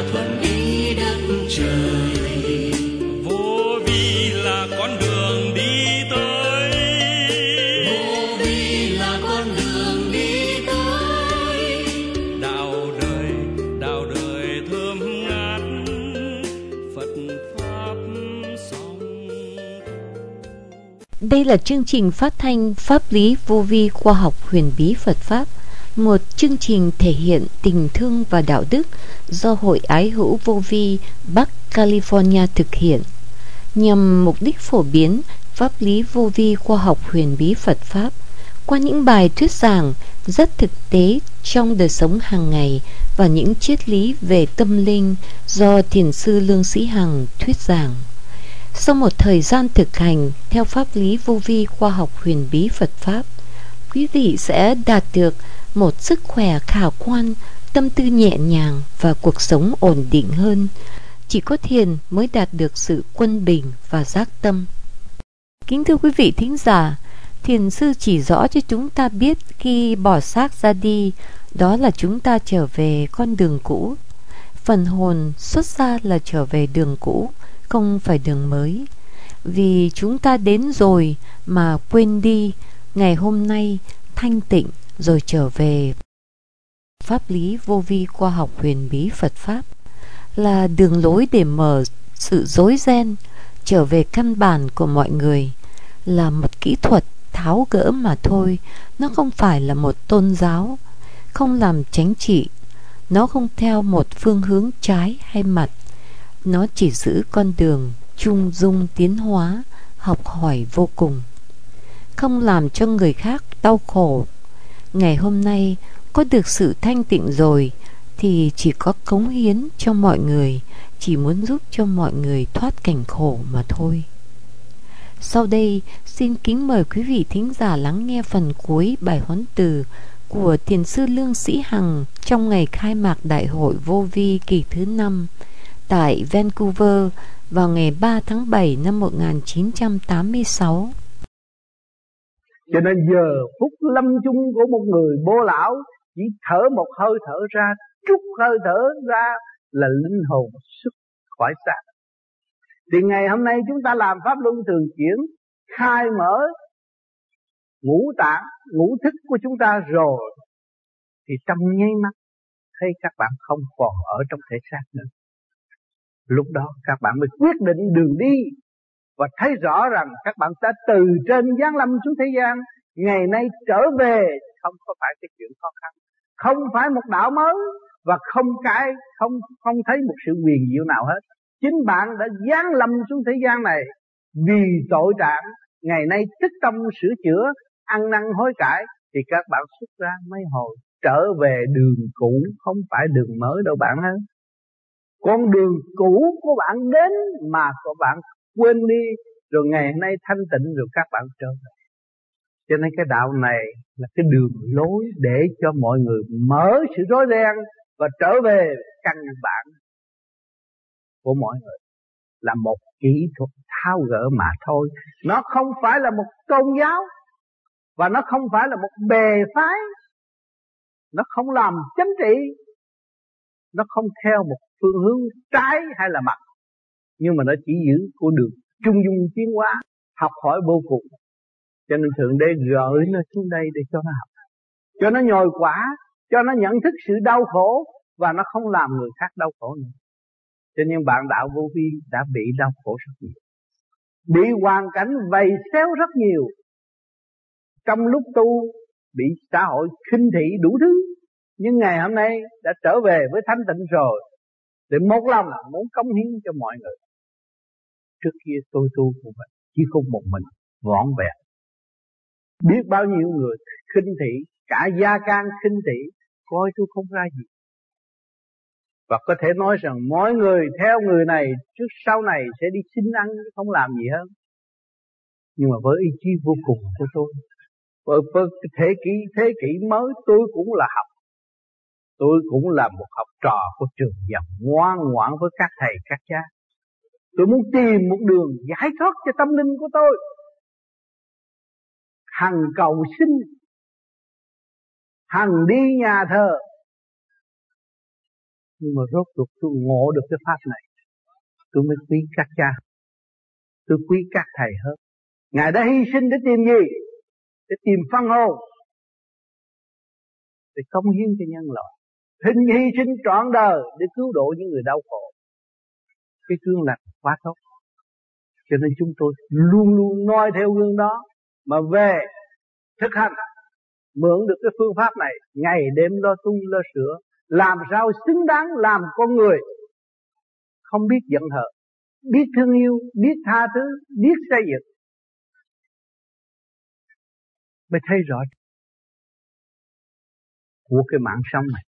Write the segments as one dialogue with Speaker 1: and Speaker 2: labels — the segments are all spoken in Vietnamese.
Speaker 1: thuần ý đất trời.
Speaker 2: Vô vi là con đường đi tới,
Speaker 1: Vô vi là con đường đi tới.
Speaker 2: đạo đời thơm ngát, Phật pháp song.
Speaker 3: Đây là chương trình phát thanh Pháp lý vô vi khoa học huyền bí Phật Pháp, một chương trình thể hiện tình thương và đạo đức do Hội Ái Hữu Vô Vi Bắc California thực hiện, nhằm mục đích phổ biến pháp lý vô vi khoa học huyền bí Phật Pháp qua những bài thuyết giảng rất thực tế trong đời sống hàng ngày và những triết lý về tâm linh do Thiền sư Lương Sĩ Hằng thuyết giảng. Sau một thời gian thực hành theo pháp lý vô vi khoa học huyền bí Phật Pháp, quý vị sẽ đạt được một sức khỏe khả quan, tâm tư nhẹ nhàng và cuộc sống ổn định hơn. Chỉ có thiền mới đạt được sự quân bình và giác tâm. Kính thưa quý vị thính giả, thiền sư chỉ rõ cho chúng ta biết khi bỏ xác ra đi, đó là chúng ta trở về con đường cũ. Phần hồn xuất ra là trở về đường cũ, không phải đường mới. Vì chúng ta đến rồi mà quên đi, ngày hôm nay thanh tịnh rồi trở về. Pháp lý vô vi khoa học huyền bí Phật Pháp là đường lối để mở sự rối ren trở về căn bản của mọi người, là một kỹ thuật tháo gỡ mà thôi. Nó không phải là một tôn giáo, không làm chánh trị, nó không theo một phương hướng trái hay mặt. Nó chỉ giữ con đường trung dung tiến hóa, học hỏi vô cùng, không làm cho người khác đau khổ. Ngày hôm nay có được sự thanh tịnh rồi thì chỉ có cống hiến cho mọi người, chỉ muốn giúp cho mọi người thoát cảnh khổ mà thôi. Sau đây xin kính mời quý vị thính giả lắng nghe phần cuối bài huấn từ của Thiền sư Lương Sĩ Hằng trong ngày khai mạc Đại hội Vô Vi kỳ thứ 5 tại Vancouver vào ngày 3 tháng 7 năm 1986.
Speaker 4: Cho nên giờ phút lâm chung của một người bố lão, chỉ thở một hơi thở ra, trút hơi thở ra là linh hồn xuất khỏi xác. Thì ngày hôm nay chúng ta làm pháp luân thường chuyển, khai mở ngũ tạng, ngũ thức của chúng ta rồi, thì trong nháy mắt thấy các bạn không còn ở trong thể xác nữa. Lúc đó các bạn mới quyết định đường đi và thấy rõ rằng các bạn đã từ trên giáng lâm xuống thế gian, ngày nay trở về không có phải cái chuyện khó khăn, không phải một đạo mới và không thấy một sự huyền diệu nào hết. Chính bạn đã giáng lâm xuống thế gian này vì tội trạng, ngày nay tích tâm sửa chữa, ăn năn hối cải thì các bạn xuất ra mấy hồi trở về đường cũ, không phải đường mới đâu bạn ơi. Con đường cũ của bạn đến mà các bạn quên đi, rồi ngày nay thanh tịnh rồi các bạn trở về. Cho nên cái đạo này là cái đường lối để cho mọi người mở sự rối ren và trở về căn bản của mọi người, là một kỹ thuật tháo gỡ mà thôi. Nó không phải là một tôn giáo và nó không phải là một bè phái, nó không làm chánh trị, nó không theo một phương hướng trái hay là mặt, nhưng mà nó chỉ giữ con đường trung dung tiến hóa, học hỏi vô cùng. Cho nên Thượng Đế gửi nó xuống đây để cho nó học, cho nó nhồi quả, cho nó nhận thức sự đau khổ và nó không làm người khác đau khổ nữa. Cho nên bạn đạo vô vi đã bị đau khổ rất nhiều, bị hoàn cảnh vầy xéo rất nhiều. Trong lúc tu bị xã hội khinh thị đủ thứ, nhưng ngày hôm nay đã trở về với thanh tịnh rồi, để một lòng muốn cống hiến cho mọi người. Trước kia tôi tu cũng vậy, chỉ không một mình vỏn vẹn, biết bao nhiêu người khinh thị, cả gia can khinh thị, coi tôi không ra gì. Và có thể nói rằng mỗi người theo người này trước sau này sẽ đi xin ăn, không làm gì hơn. Nhưng mà với ý chí vô cùng của tôi, với thế kỷ mới, tôi cũng là học. Tôi cũng là một học trò của trường dòng, ngoan ngoãn với các thầy các cha. Tôi muốn tìm một đường giải thoát cho tâm linh của tôi, hằng cầu xin, hằng đi nhà thờ, Nhưng mà rốt cuộc tôi ngộ được cái pháp này, tôi mới quý các cha, tôi quý các thầy hơn. Ngài đã hy sinh để tìm gì? Để tìm phân hồn, để cống hiến cho nhân loại. Hy sinh trọn đời để cứu độ những người đau khổ. Cái gương lành quá tốt. Cho nên chúng tôi luôn luôn noi theo gương đó mà về thực hành, mượn được cái phương pháp này, ngày đêm lo tu lo sửa, làm sao xứng đáng làm con người, không biết giận hờn, biết thương yêu, biết tha thứ, biết xây dựng, mới thấy rõ của cái mạng sống này.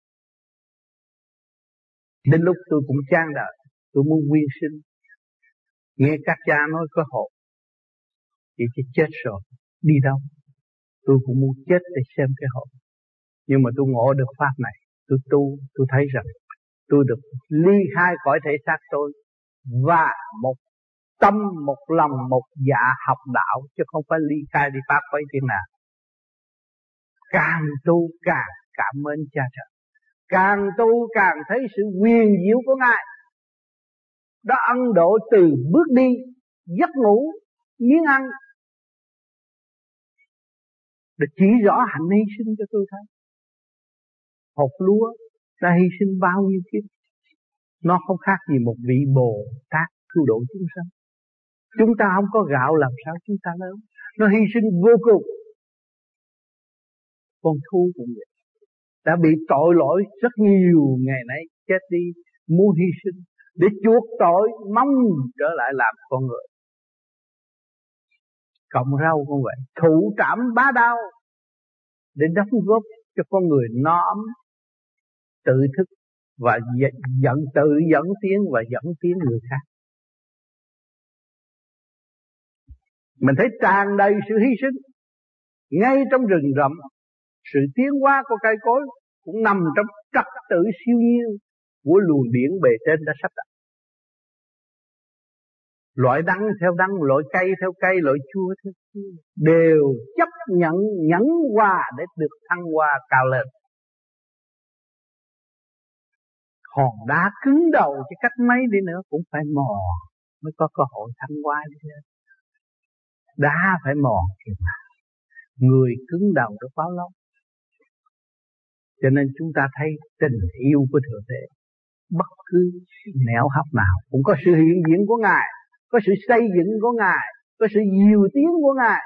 Speaker 4: Đến lúc tôi cũng chán đời, tôi muốn quyên sinh, nghe các cha nói có hồn, chỉ chết rồi, đi đâu? Tôi cũng muốn chết để xem cái hồn. Nhưng mà tôi ngộ được pháp này, tôi tu, tôi thấy rằng tôi được ly khai khỏi thể xác tôi, và một tâm, một lòng, một dạ học đạo, chứ không phải ly khai đi pháp quấy thiên nào. Càng tu càng cảm ơn cha trời, càng tu càng thấy sự huyền diệu của Ngài. Đó ân độ từ bước đi, giấc ngủ, miếng ăn, để chỉ rõ hạnh hy sinh cho tôi thấy. Hột lúa đã hy sinh bao nhiêu kiếp, nó không khác gì một vị Bồ Tát cứu độ chúng sanh. Chúng ta không có gạo làm sao chúng ta lớn. Nó hy sinh vô cùng. Con thú cũng vậy, đã bị tội lỗi rất nhiều, ngày nay chết đi, muốn hy sinh để chuộc tội, mong trở lại làm con người. Cộng rau cũng vậy, thụ trảm bá đao để đóng góp cho con người no ấm, tự thức và tự dẫn tiến và dẫn tiến người khác. Mình thấy tràn đầy sự hy sinh. Ngay trong rừng rậm, sự tiến hóa của cây cối cũng nằm trong trật tự siêu nhiên của luồng điển bề trên đã sắp đặt. Loại đắng theo đắng, loại cây theo cây, loại chua theo chua, đều chấp nhận nhẫn hòa để được thăng hoa cao lên. Hòn đá cứng đầu chứ cách mấy đi nữa cũng phải mòn mới có cơ hội thăng hoa đi lên. Đá phải mòn kìa mà, người cứng đầu được bao lâu? Cho nên chúng ta thấy tình yêu của Thượng Đế, bất cứ nẻo hấp nào cũng có sự hiện diện của Ngài, có sự xây dựng của Ngài, có sự diệu tiến của Ngài.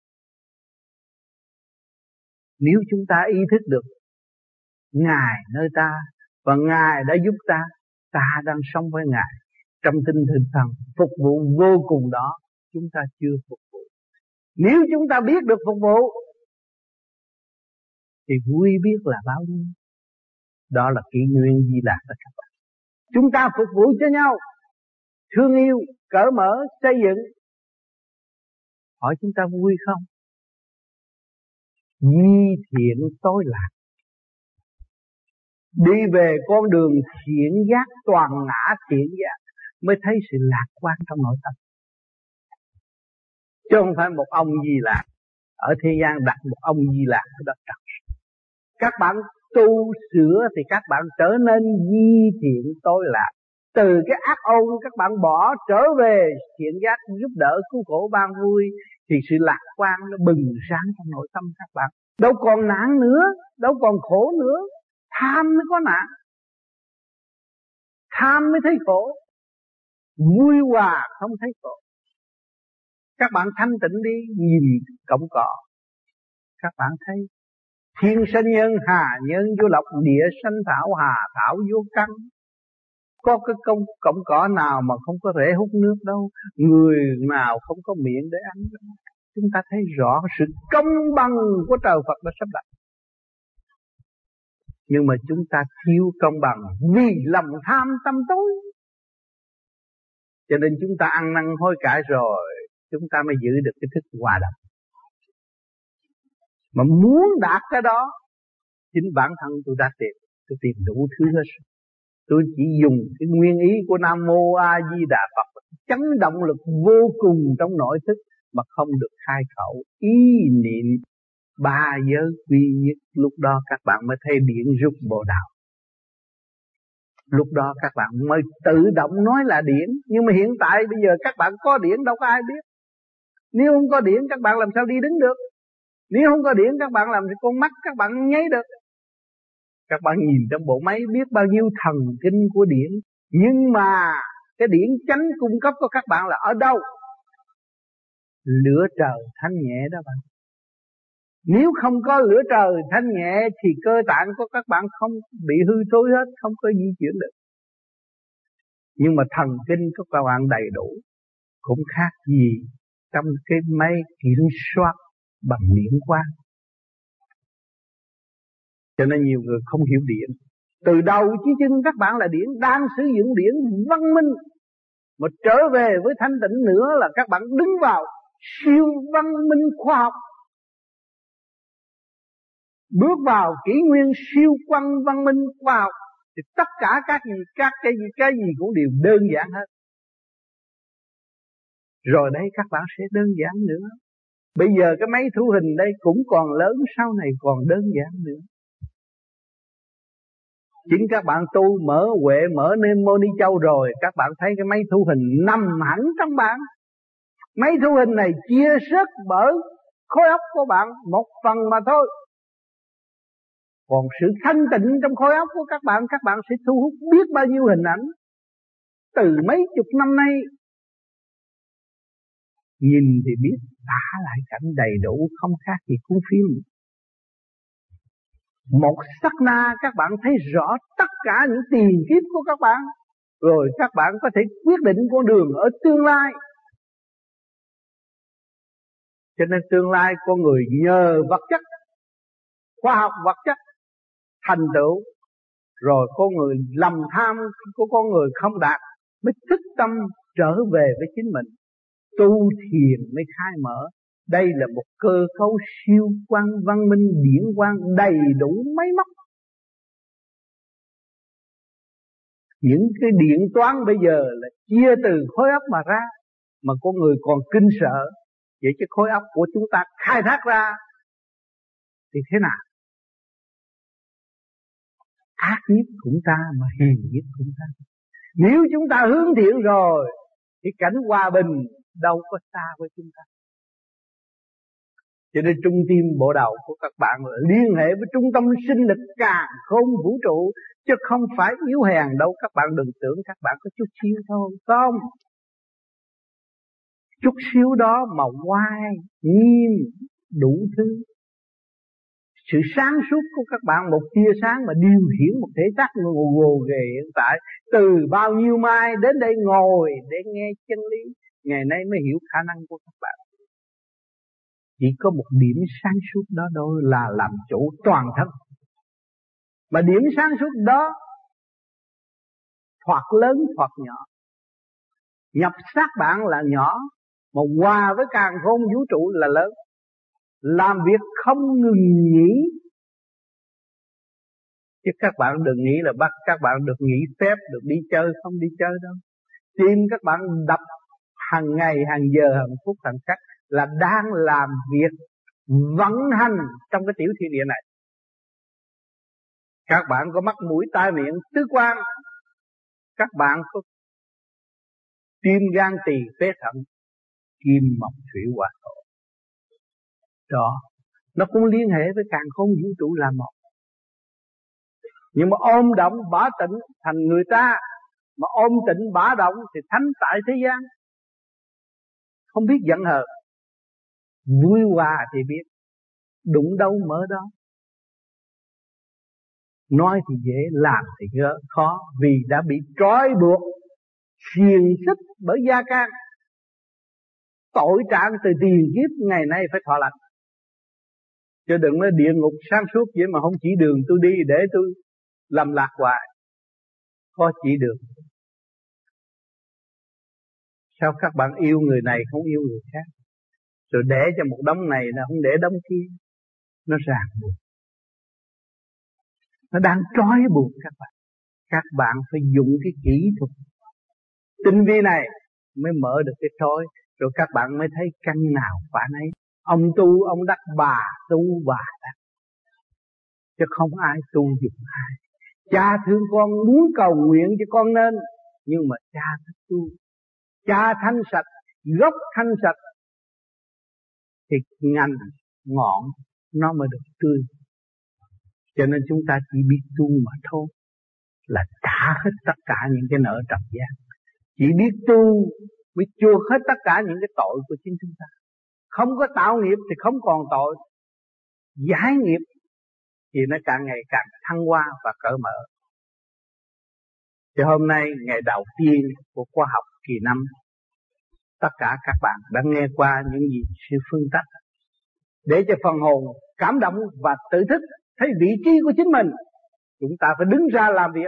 Speaker 4: Nếu chúng ta ý thức được Ngài nơi ta và Ngài đã giúp ta, ta đang sống với Ngài trong tinh thần phục vụ vô cùng đó, chúng ta chưa phục vụ. Nếu chúng ta biết được phục vụ thì vui biết là bao nhiêu. Đó là kỷ nguyên Di Lạc đó các bạn. Chúng ta phục vụ cho nhau, thương yêu, cởi mở, xây dựng. Hỏi chúng ta vui không? Di thiện tối lạc, đi về con đường thiện giác, toàn ngã thiện giác, mới thấy sự lạc quan trong nội tâm. Chứ không phải một ông Di Lạc ở thế gian đặt một ông Di Lạc ở đất trần. Các bạn tu sửa thì các bạn trở nên di thiện tối lạc. Từ cái ác ôn các bạn bỏ trở về thiện giác, giúp đỡ cứu khổ ban vui, thì sự lạc quan nó bừng sáng trong nội tâm các bạn. Đâu còn nạn nữa, đâu còn khổ nữa. Tham mới có nạn, tham mới thấy khổ, vui hòa không thấy khổ. Các bạn thanh tịnh đi, nhìn cọng cỏ, các bạn thấy thiên sanh nhân, hà nhân vô lộc, địa sanh thảo, hà thảo vô căn. Có cái cọng cỏ nào mà không có rễ hút nước đâu, người nào không có miệng để ăn đâu. Chúng ta thấy rõ sự công bằng của trời Phật đã sắp đặt. Nhưng mà chúng ta thiếu công bằng vì lòng tham tâm tối. Cho nên chúng ta ăn năn hối cải rồi, chúng ta mới giữ được cái thức hòa đồng. Mà muốn đạt cái đó, chính bản thân tôi đã tôi tìm đủ thứ hết. Tôi chỉ dùng cái nguyên ý của Nam Mô A Di Đà Phật, chấn động lực vô cùng trong nội thức mà không được khai khẩu. Ý niệm ba giới quy nhất, lúc đó các bạn mới thấy điển rút Bồ Đạo. Lúc đó các bạn mới tự động nói là điển. Nhưng mà hiện tại bây giờ các bạn có điển đâu có ai biết. Nếu không có điển các bạn làm sao đi đứng được. Nếu không có điển các bạn làm thì con mắt các bạn nháy được. Các bạn nhìn trong bộ máy biết bao nhiêu thần kinh của điển. Nhưng mà cái điển chánh cung cấp của các bạn là ở đâu? Lửa trời thanh nhẹ đó bạn. Nếu không có lửa trời thanh nhẹ thì cơ tạng của các bạn không bị hư thối hết, không có di chuyển được. Nhưng mà thần kinh của các bạn đầy đủ, cũng khác gì trong cái máy kiểm soát bằng điện quang. Cho nên nhiều người không hiểu điện. Từ đầu chí chân các bạn là điện, đang sử dụng điện văn minh. Mà trở về với thanh tịnh nữa là các bạn đứng vào siêu văn minh khoa học. Bước vào kỷ nguyên siêu văn minh khoa học thì tất cả cái gì cũng đều đơn giản hết. Rồi đây các bạn sẽ đơn giản nữa. Bây giờ cái máy thu hình đây cũng còn lớn, sau này còn đơn giản nữa. Chính các bạn tu mở huệ, mở nên Mô Ni Châu rồi, các bạn thấy cái máy thu hình nằm hẳn trong bạn. Máy thu hình này chia sớt bởi khối óc của bạn một phần mà thôi. Còn sự thanh tịnh trong khối óc của các bạn sẽ thu hút biết bao nhiêu hình ảnh. Từ mấy chục năm nay, nhìn thì biết tả lại cảnh đầy đủ, không khác gì cuốn phim. Một sát na các bạn thấy rõ tất cả những tiền kiếp của các bạn. Rồi các bạn có thể quyết định con đường ở tương lai. Cho nên tương lai con người nhờ vật chất, khoa học vật chất thành tựu, rồi con người lầm tham của con người không đạt, mới thức tâm trở về với chính mình. Tu thiền mới khai mở. Đây là một cơ cấu siêu quang văn minh điển quang đầy đủ máy móc. Những cái điện toán bây giờ là chia từ khối óc mà ra, mà con người còn kinh sợ. Vậy chứ khối óc của chúng ta khai thác ra thì thế nào? Ác nhất cũng ta mà hiền nhất cũng ta. Nếu chúng ta hướng thiện rồi thì cảnh hòa bình đâu có xa với chúng ta. Cho nên trung tim bộ đầu của các bạn là liên hệ với trung tâm sinh lực càn khôn vũ trụ, chứ không phải yếu hèn đâu. Các bạn đừng tưởng các bạn có chút xíu thôi, không. Chút xíu đó mà oai, nghiêm, đủ thứ. Sự sáng suốt của các bạn, một tia sáng mà điều khiển một thể xác gồ ghề hiện tại. Từ bao nhiêu mai đến đây ngồi để nghe chân lý, ngày nay mới hiểu khả năng của các bạn. Chỉ có một điểm sáng suốt đó thôi là làm chủ toàn thân. Mà điểm sáng suốt đó thoạt lớn thoạt nhỏ. Nhập xác bạn là nhỏ, mà hòa với càn khôn vũ trụ là lớn. Làm việc không ngừng nghỉ. Chứ các bạn đừng nghĩ là bắt các bạn được nghỉ phép, được đi chơi, không đi chơi đâu. Tim các bạn đập hàng ngày, hàng giờ, hàng phút, hàng khắc là đang làm việc vận hành trong cái tiểu thiên địa này. Các bạn có mắt mũi tai miệng tứ quan, các bạn có tim gan tỳ phế thận, kim mộc thủy hỏa thổ. Đó, nó cũng liên hệ với càn khôn vũ trụ là một. Nhưng mà ôm động bả tịnh thành người ta, mà ôm tịnh bả động thì thánh tại thế gian. Không biết giận hờn, vui hòa thì biết, đụng đâu mở đó. Nói thì dễ, làm thì khó, vì đã bị trói buộc, xiềng xích bởi gia can. Tội trạng từ tiền kiếp ngày nay phải thọ lãnh. Chứ đừng nói địa ngục sáng suốt vậy mà không chỉ đường tôi đi để tôi lầm lạc hoài. Có chỉ đường. Sao các bạn yêu người này không yêu người khác? Rồi để cho một đống này là không để đống kia. Nó ràng buộc. Nó đang trói buộc các bạn. Các bạn phải dùng cái kỹ thuật tinh vi này mới mở được cái trói. Rồi các bạn mới thấy căn nào quả nấy. Ông tu ông đắc, bà tu bà đắc. Chứ không ai tu dùng ai. Cha thương con muốn cầu nguyện cho con nên, nhưng mà cha thích tu. Cha thanh sạch, gốc thanh sạch thì ngành ngọn nó mới được tươi. Cho nên chúng ta chỉ biết tu mà thôi, là trả hết tất cả những cái nợ trần gian. Chỉ biết tu mới chuộc hết tất cả những cái tội của chính chúng ta. Không có tạo nghiệp thì không còn tội. Giải nghiệp thì nó càng ngày càng thăng hoa và cởi mở. Thì hôm nay ngày đầu tiên của khóa học kỳ 5, tất cả các bạn đã nghe qua những gì sự phân tích, để cho phần hồn cảm động và tự thức thấy vị trí của chính mình. Chúng ta phải đứng ra làm việc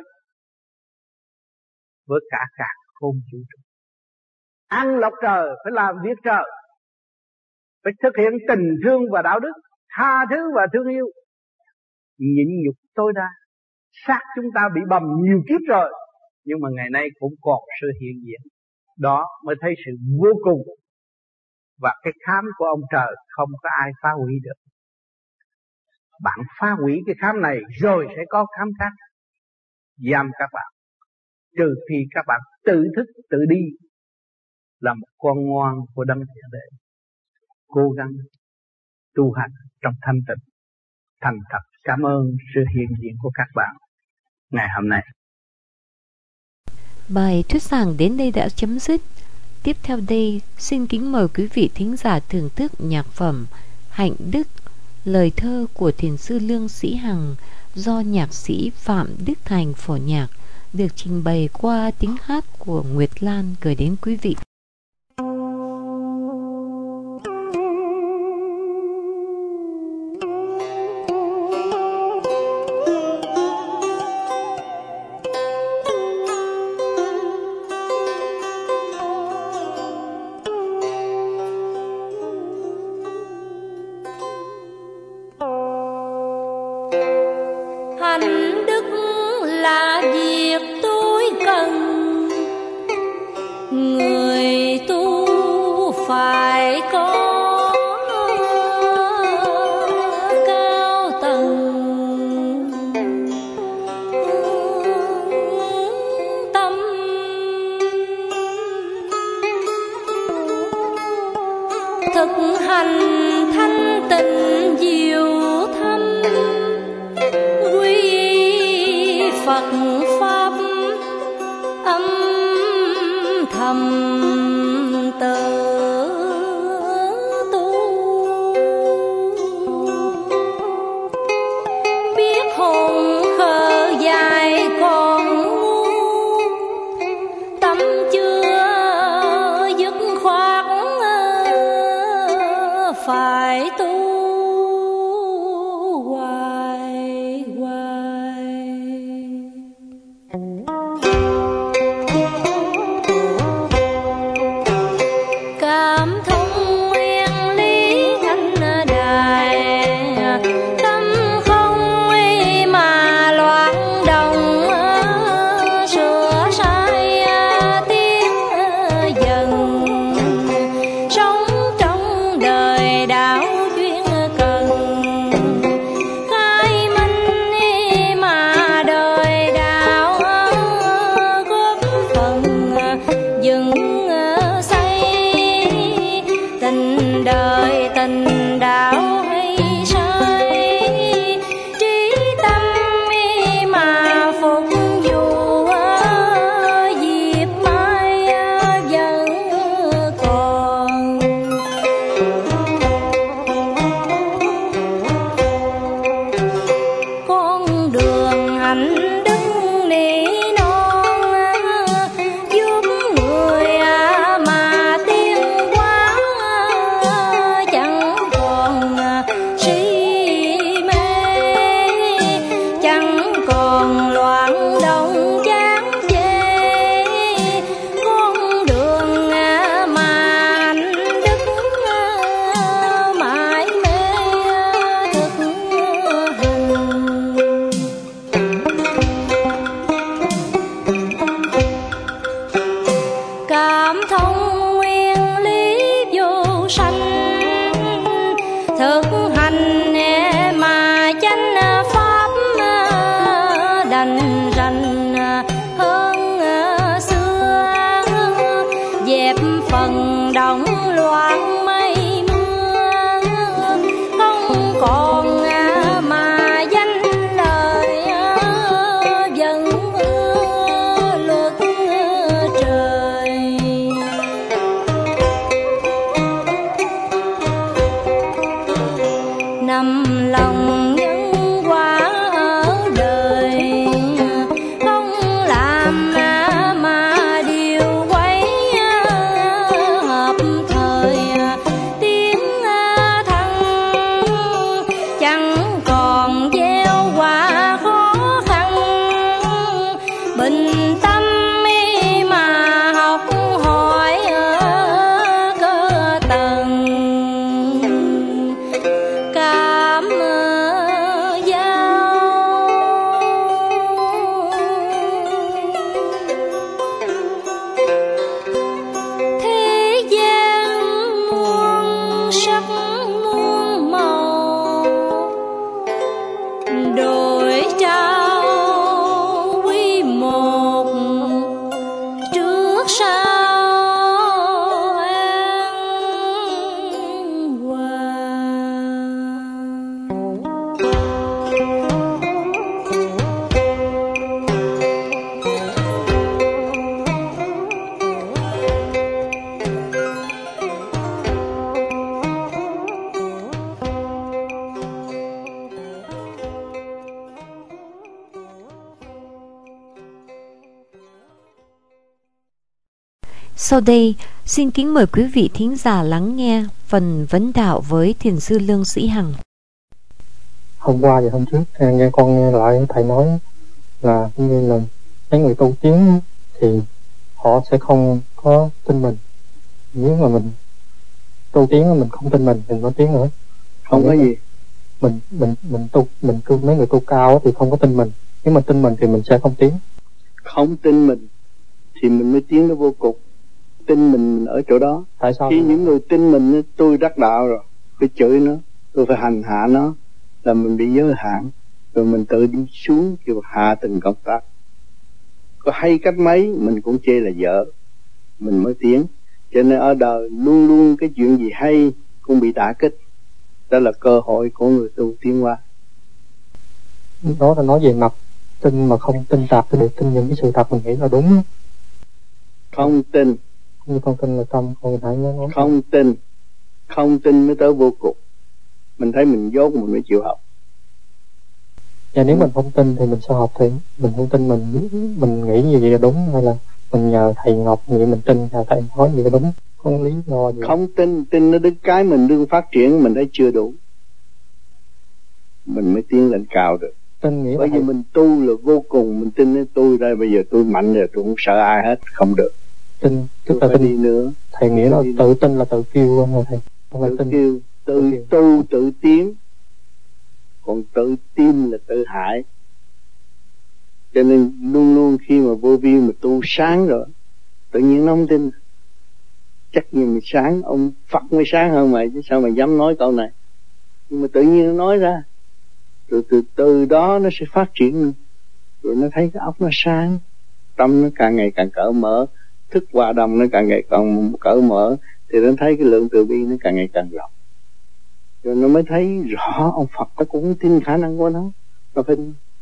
Speaker 4: với cả khôn vũ trụ. Ăn lộc trời phải làm việc trời, phải thực hiện tình thương và đạo đức, tha thứ và thương yêu, nhịn nhục tối đa. Xác chúng ta bị bầm nhiều kiếp rồi, nhưng mà ngày nay cũng còn sự hiện diện. Đó mới thấy sự vô cùng. Và cái khám của ông trời không có ai phá hủy được. Bạn phá hủy cái khám này rồi sẽ có khám khác giam các bạn, trừ khi các bạn tự thức tự đi, là một con ngoan của Đấng Thượng Đế, cố gắng tu hành trong thanh tịnh. Thành thật cảm ơn sự hiện diện của các bạn ngày hôm nay.
Speaker 3: Bài thuyết giảng đến đây đã chấm dứt. Tiếp theo đây, xin kính mời quý vị thính giả thưởng thức nhạc phẩm Hạnh Đức, lời thơ của thiền sư Lương Sĩ Hằng do nhạc sĩ Phạm Đức Thành phổ nhạc, được trình bày qua tiếng hát của Nguyệt Lan gửi đến quý vị.
Speaker 1: Hạnh đức là việc tôi cần, người tu phải có cao tầng tâm, thực hành thanh tịnh diệu thâm, Phật pháp âm thầm tự tu, biết hồn khờ dài còn ngu, tâm chưa dứt khoát phải tu. Thực hành mà chánh pháp đành sao an hòa.
Speaker 3: Sau đây, xin kính mời quý vị thính giả lắng nghe phần vấn đạo với Thiền sư Lương Sĩ Hằng.
Speaker 5: Hôm qua và hôm trước nghe con nghe lại thầy nói là như là mấy người tu tiến thì họ sẽ không có tin mình. Nếu mà mình tu tiến mình không tin mình có tiến nữa.
Speaker 6: Không có gì.
Speaker 5: Mình tu mấy người tu cao thì không có tin mình. Nếu mà tin mình thì mình sẽ không tiến.
Speaker 6: Không tin mình thì mình mới tiến nó vô cùng. Tin mình ở chỗ đó.
Speaker 5: Tại sao?
Speaker 6: Khi những người tin mình, tôi đắc đạo rồi, tôi chửi nó, tôi phải hành hạ nó, là mình bị giới hạn, rồi mình tự đi xuống kêu hạ từng công tác. Có hay cách mấy mình cũng chê là dở, mình mới tiến. Cho nên ở đời luôn luôn cái chuyện gì hay cũng bị đả kích. Đó là cơ hội của người tu tiến qua.
Speaker 5: Đó là nói về mặt tin mà không tin tạp thì được tin những cái sự thật mình nghĩ là đúng.
Speaker 6: Không tin.
Speaker 5: Như con tin là tâm, con hãy nói.
Speaker 6: Không tin mới tới vô cùng. Mình thấy mình dốt mình mới chịu học.
Speaker 5: Và nếu mình không tin thì mình sẽ học thì mình không tin mình nghĩ như vậy là đúng, hay là mình nhờ thầy Ngọc vậy mình tin là thầy nói gì là đúng, không lý do gì.
Speaker 6: Không tin nó đến cái mình đương phát triển mình thấy chưa đủ, mình mới tiến lên cao được.
Speaker 5: Tin nghĩa
Speaker 6: bởi vì mình tu là vô cùng, mình tin đến tôi đây bây giờ tôi mạnh rồi, tôi không sợ ai hết, không được.
Speaker 5: Tin tức là tin
Speaker 6: đi nữa.
Speaker 5: Thầy nghĩa là tự tin là tự kêu không thầy? Không phải tin.
Speaker 6: Kêu, tự tu tự tiến, còn tự tin là tự hại. Cho nên luôn luôn khi mà vô vi mà tu sáng rồi, tự nhiên nó không tin. Chắc như mình sáng, ông Phật mới sáng hơn mày chứ sao mày dám nói câu này. Nhưng mà tự nhiên nó nói ra, rồi từ đó nó sẽ phát triển. Rồi nó thấy cái óc nó sáng, tâm nó càng ngày càng cởi mở, thức hòa đồng nó càng ngày càng cởi mở, thì nó thấy cái lượng từ bi nó càng ngày càng rộng. Rồi nó mới thấy rõ ông Phật nó cũng tin khả năng của nó phải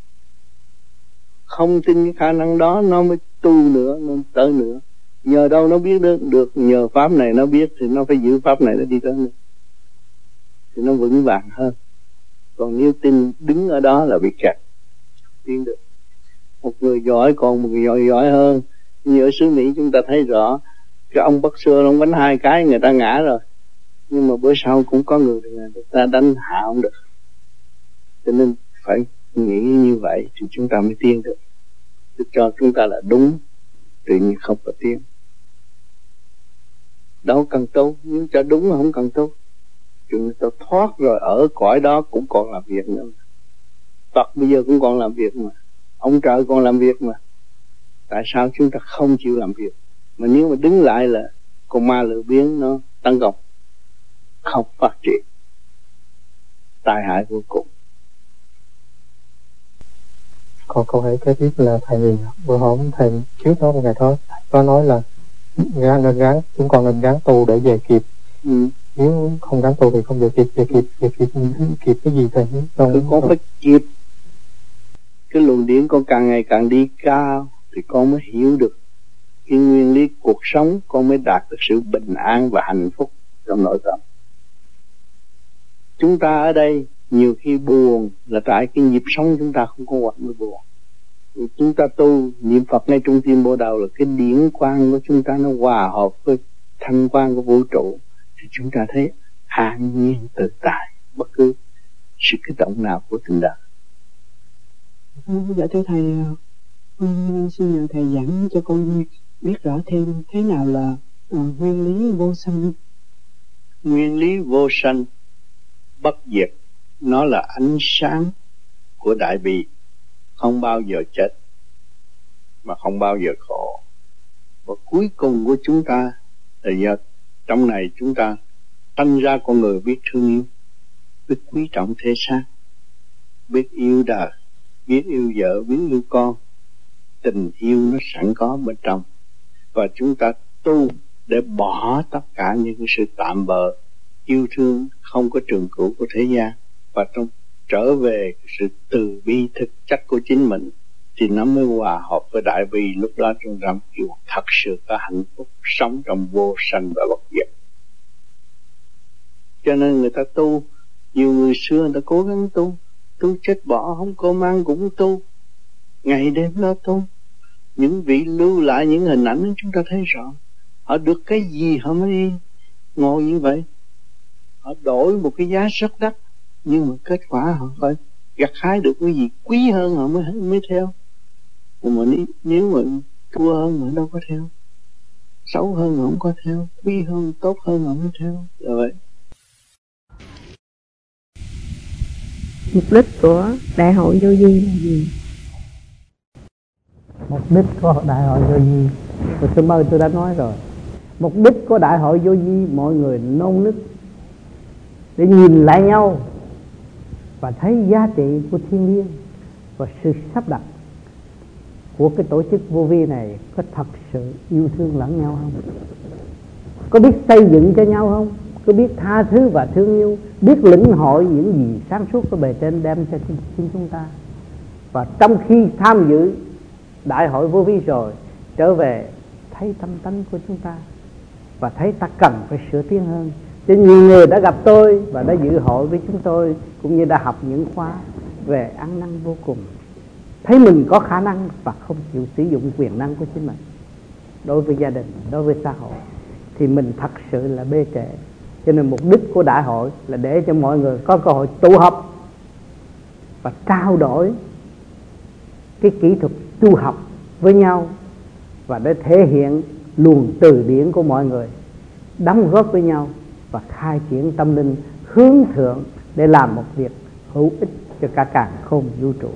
Speaker 6: không tin cái khả năng đó nó mới tu nữa, nó tới nữa. Nhờ đâu nó biết được, nhờ pháp này nó biết thì nó phải giữ pháp này nó đi tới nữa, thì nó vững vàng hơn. Còn nếu tin đứng ở đó là bị kẹt, tiến được. Một người giỏi còn một người giỏi hơn. Như ở xứ Mỹ chúng ta thấy rõ, cái ông Bắc Xưa ông đánh 2 cái người ta ngã rồi, nhưng mà bữa sau cũng có người ta đánh hạ không được. Cho nên phải nghĩ như vậy thì chúng ta mới tiến được. Chứ cho chúng ta là đúng, tự nhiên không có tiến. Đâu cần tu, nhưng cho đúng là không cần tu. Chúng ta thoát rồi ở cõi đó cũng còn làm việc nữa. Phật bây giờ cũng còn làm việc mà, ông trời còn làm việc mà. Tại sao chúng ta không chịu làm việc? Mà nếu mà đứng lại là con ma lửa biến nó tấn công, không phát triển, tai hại vô cùng.
Speaker 5: Còn câu hỏi kế tiếp là thầy vừa hôm thầy trước đó một ngày thôi có nói là chúng con nên gắng tu để về kịp. Nếu không gắng tu thì không về kịp cái gì thầy?
Speaker 6: Con phải kịp. Cái luồng điển con càng ngày càng đi cao thì con mới hiểu được cái nguyên lý cuộc sống, con mới đạt được sự bình an và hạnh phúc trong nội tâm. Chúng ta ở đây nhiều khi buồn là tại cái nhịp sống chúng ta không có hoạt mới buồn. Chúng ta tu niệm Phật ngay trung tim bộ đầu là cái điển quang của chúng ta nó hòa hợp với thanh quang của vũ trụ, thì chúng ta thấy an nhiên tự tại bất cứ sự kích động nào của tình đời.
Speaker 7: Dạ thưa thầy, xin nhờ thầy giảng cho con biết rõ thêm thế nào là nguyên lý vô sanh.
Speaker 6: Nguyên lý vô sanh bất diệt, nó là ánh sáng của đại bi, không bao giờ chết mà không bao giờ khổ. Và cuối cùng của chúng ta là giờ trong này chúng ta sinh ra con người biết thương yêu, biết quý trọng thế xác, biết yêu đời, biết yêu vợ, biết yêu con. Tình yêu nó sẵn có bên trong. và chúng ta tu để bỏ tất cả những cái sự tạm bợ, yêu thương không có trường cửu của thế gian, và trong trở về sự từ bi thực chất của chính mình thì nó mới hòa hợp với đại bi. Lúc đó chúng ta kêu thật sự có hạnh phúc, sống trong vô sanh và bất diệt. Cho nên người ta tu, nhiều người xưa người ta cố gắng tu chết bỏ không có mang cũng tu, ngày đêm lo tu. Những vị lưu lại những hình ảnh chúng ta thấy rõ, họ được cái gì họ mới đi ngồi như vậy. Họ đổi một cái giá rất đắt, nhưng mà kết quả họ phải gặt hái được cái gì quý hơn họ mới theo. Mà nếu mà thua hơn họ đâu có theo, xấu hơn họ không có theo, quý hơn tốt hơn họ mới theo. Là vậy.
Speaker 7: Mục đích của Đại hội Vô Vi là gì?
Speaker 4: Mục đích của Đại hội Vô Vi, tôi đã nói rồi. Mục đích của Đại hội Vô Vi, mọi người nôn nức để nhìn lại nhau và thấy giá trị của thiên liêng và sự sắp đặt của cái tổ chức vô vi này có thật sự yêu thương lẫn nhau không? Có biết xây dựng cho nhau không? Có biết tha thứ và thương yêu, biết lĩnh hội những gì sáng suốt của bề trên đem cho chính chúng ta. Và trong khi tham dự đại hội vô vi rồi, trở về thấy tâm tánh của chúng ta và thấy ta cần phải sửa tiến hơn. Cho nhiều người đã gặp tôi và đã dự hội với chúng tôi, cũng như đã học những khóa về ăn năn vô cùng, thấy mình có khả năng và không chịu sử dụng quyền năng của chính mình đối với gia đình, đối với xã hội, thì mình thật sự là bê trễ. Cho nên mục đích của đại hội là để cho mọi người có cơ hội tụ họp và trao đổi cái kỹ thuật tu học với nhau, và để thể hiện luồng từ điển của mọi người, đóng góp với nhau và khai triển tâm linh hướng thượng để làm một việc hữu ích cho cả càn khôn vũ trụ.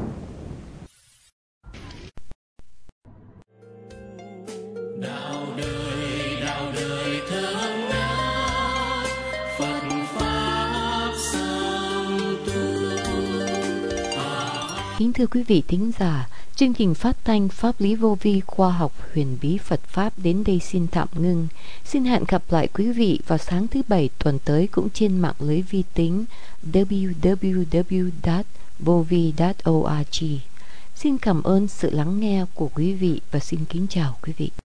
Speaker 2: Đạo đời thơm ngát, Phật pháp song tu.
Speaker 3: Kính thưa quý vị thính giả, chương trình phát thanh Pháp lý vô vi khoa học huyền bí Phật Pháp đến đây xin tạm ngưng. Xin hẹn gặp lại quý vị vào sáng thứ Bảy tuần tới cũng trên mạng lưới vi tính www.vovi.org. Xin cảm ơn sự lắng nghe của quý vị và xin kính chào quý vị.